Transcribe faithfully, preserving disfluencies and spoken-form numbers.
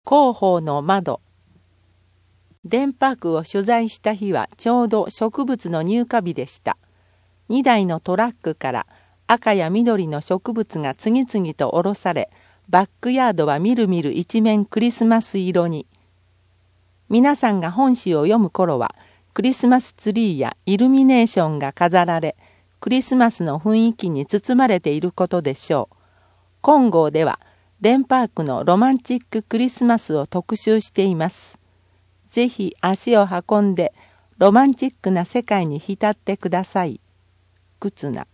広報の窓。デンパークを取材した日はちょうど植物の入荷日でした。にだいのトラックから赤や緑の植物が次々と下ろされ、バックヤードはみるみる一面クリスマス色に。皆さんが本誌を読む頃は、クリスマスツリーやイルミネーションが飾られ、クリスマスの雰囲気に包まれていることでしょう。今号では、デンパークのロマンチッククリスマスを特集しています。ぜひ足を運んで、ロマンチックな世界に浸ってください。忽那。